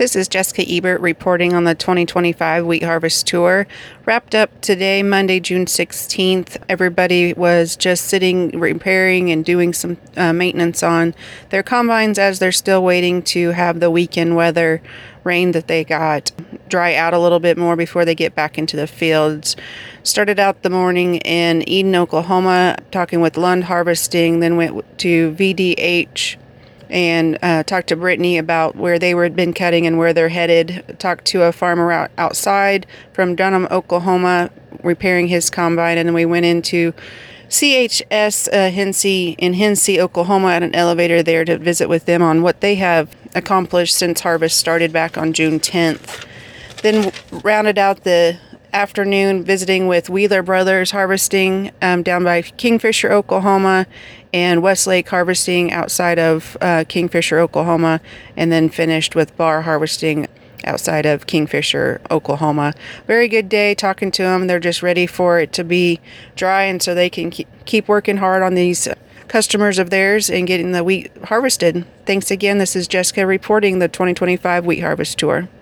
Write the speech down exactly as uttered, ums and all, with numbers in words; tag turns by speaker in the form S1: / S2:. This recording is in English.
S1: This is Jessica Ebert reporting on the twenty twenty-five Wheat Harvest Tour. Wrapped up today, Monday, June sixteenth. Everybody was just sitting, repairing, and doing some uh, maintenance on their combines as they're still waiting to have the weekend weather rain that they got dry out a little bit more before they get back into the fields. Started out the morning in Eden, Oklahoma, talking with Lund Harvesting, then went to V D H and uh, talked to Brittany about where they were been cutting and where they're headed. Talked to a farmer out, outside from Dunham, Oklahoma, repairing his combine, and then we went into C H S uh, Hennessy in Hennessy, Oklahoma, at an elevator there to visit with them on what they have accomplished since harvest started back on June tenth. Then rounded out the afternoon visiting with Wheeler Brothers Harvesting um, down by Kingfisher, Oklahoma, and Westlake Harvesting outside of uh, Kingfisher, Oklahoma, and then finished with Bar Harvesting outside of Kingfisher, Oklahoma. Very good day talking to them. They're just ready for it to be dry, and so they can keep, keep working hard on these customers of theirs and getting the wheat harvested. Thanks again. This is Jessica reporting the twenty twenty-five Wheat Harvest Tour.